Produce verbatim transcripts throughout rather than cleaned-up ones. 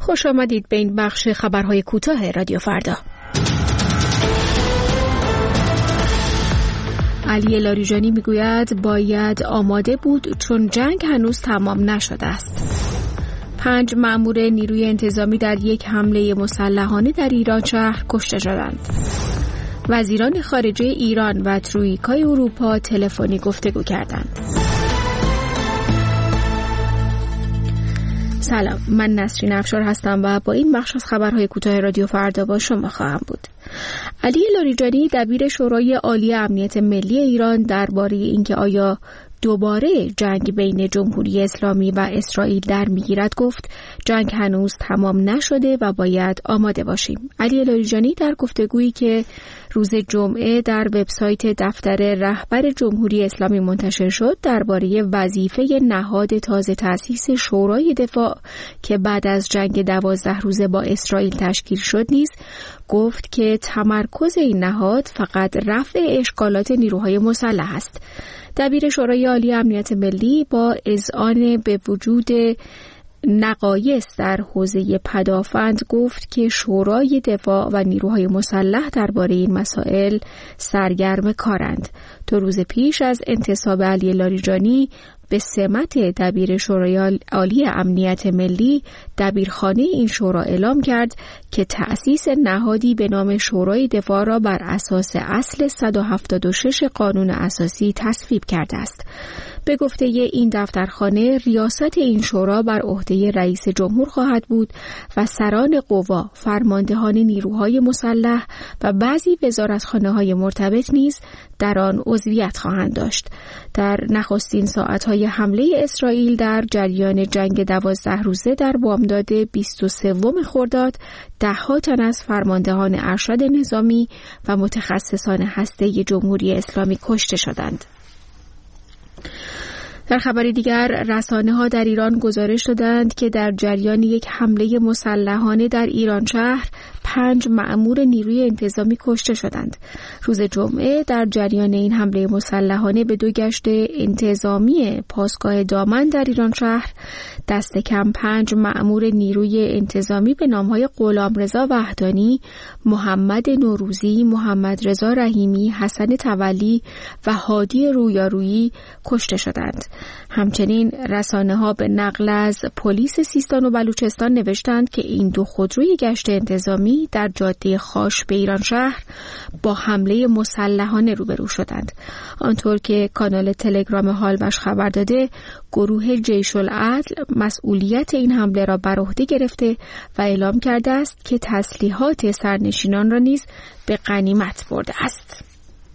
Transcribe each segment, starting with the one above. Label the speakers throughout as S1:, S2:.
S1: خوش آمدید به این بخش خبرهای کوتاه رادیو فردا. علی لاریجانی میگوید باید آماده بود چون جنگ هنوز تمام نشده است. پنج مأمور نیروی انتظامی در یک حمله مسلحانه در ایران شهر کشته شدند. وزیران خارجه ایران و ترویکای اروپا تلفنی گفتگو کردند. سلام، من نسرین افشار هستم و با این بخش از خبرهای کوتاه رادیو فردا با شما خواهم بود. علی لاریجانی دبیر شورای عالی امنیت ملی ایران درباره اینکه آیا دوباره جنگ بین جمهوری اسلامی و اسرائیل در میگیرد گفت جنگ هنوز تمام نشده و باید آماده باشیم. علی لاریجانی در گفتگویی که روز جمعه در وبسایت دفتر رهبر جمهوری اسلامی منتشر شد درباره وظیفه نهاد تازه تأسیس شورای دفاع که بعد از جنگ دوازده روزه با اسرائیل تشکیل شد نیز گفت که تمرکز این نهاد فقط رفع اشکالات نیروهای مسلح است. دبیر شورای عالی امنیت ملی با اذعان به وجود نقایص در حوزه پدافند گفت که شورای دفاع و نیروهای مسلح درباره این مسائل سرگرم کارند. دو روز پیش از انتصاب علی لاریجانی به سمت دبیر شورای عالی امنیت ملی، دبیرخانه این شورا اعلام کرد که تأسیس نهادی به نام شورای دفاع را بر اساس اصل صد و هفتاد و شش قانون اساسی تصویب کرده است. به گفته این دفترخانه ریاست این شورا بر عهده رئیس جمهور خواهد بود و سران قوا، فرماندهان نیروهای مسلح و بعضی وزارتخانه‌های مرتبط نیز در آن عضویت خواهند داشت. در نخستین ساعت‌های حمله اسرائیل در جریان جنگ دوازده روزه در بامداد بیست و سوم خرداد ده‌ها تن از فرماندهان ارشد نظامی و متخصصان هسته جمهوری اسلامی کشته شدند. در خبر دیگر رسانه‌ها در ایران گزارش دادند که در جریان یک حمله مسلحانه در ایران شهر پنج مأمور نیروی انتظامی کشته شدند. روز جمعه در جریان این حمله مسلحانه به دو گشت انتظامی پاسگاه دامن در ایران شهر دست کم پنج مأمور نیروی انتظامی به نام‌های غلامرضا وحدانی، محمد نوروزی، محمد رضا رحیمی، حسن تولی و هادی رویارویی کشته شدند. همچنین رسانه‌ها به نقل از پلیس سیستان و بلوچستان نوشتند که این دو خودروی گشت انتظامی در جاده خاش به ایران شهر با حمله مسلحانه روبرو شدند. آنطور که کانال تلگرام حالبش خبر داده، گروه جیش العدل مسئولیت این حمله را بر عهده گرفته و اعلام کرده است که تسلیحات سرنشینان را نیز به غنیمت برده است.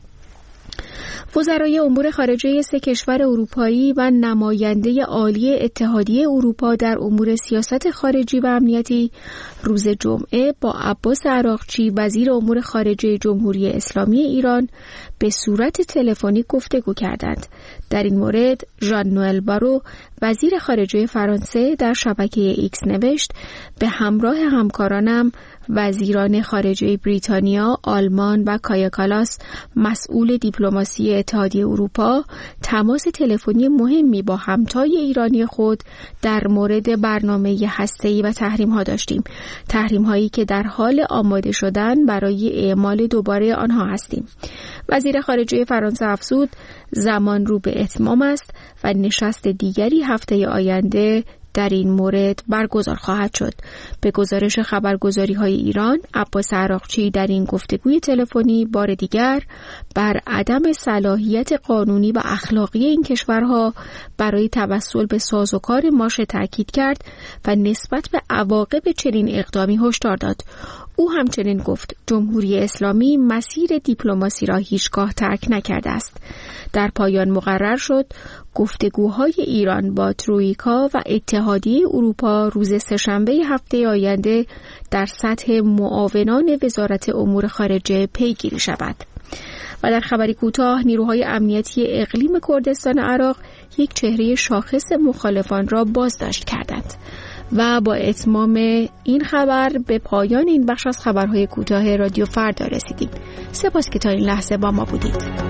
S1: وزرای امور خارجه سه کشور اروپایی و نماینده عالی اتحادیه اروپا در امور سیاست خارجی و امنیتی روز جمعه با عباس عراقچی وزیر امور خارجه جمهوری اسلامی ایران به صورت تلفنی گفتگو کردند. در این مورد ژان نوئل بارو وزیر خارجه فرانسه در شبکه ایکس نوشت به همراه همکارانم وزیران خارجه بریتانیا، آلمان و کایا کالاس مسئول دیپلماسی اتحادیه اروپا تماس تلفنی مهمی با همتای ایرانی خود در مورد برنامه هسته‌ای و تحریم‌ها داشتیم. تحریم‌هایی که در حال آماده شدن برای اعمال دوباره آنها هستیم. وزیر خارجه فرانسه افزود زمان رو به اتمام است و نشست دیگری هفته آینده در این مورد برگزار خواهد شد. به گزارش خبرگزاری‌های ایران، عباس عراقچی در این گفتگوی تلفنی بار دیگر بر عدم صلاحیت قانونی و اخلاقی این کشورها برای توسل به سازوکار ماشه تاکید کرد و نسبت به عواقب چنین اقدامی هشدار داد. او همچنین گفت جمهوری اسلامی مسیر دیپلماسی را هیچگاه ترک نکرده است. در پایان مقرر شد گفتگوهای ایران با ترویکا و اتحادیه اروپا روز سه‌شنبه هفته آینده در سطح معاونان وزارت امور خارجه پیگیری شود. و در خبری کوتاه نیروهای امنیتی اقلیم کردستان عراق یک چهره شاخص مخالفان را بازداشت کردند. و با اتمام این خبر به پایان این بخش از خبرهای کوتاه رادیو فردا رسیدیم. سپاس که تا این لحظه با ما بودید.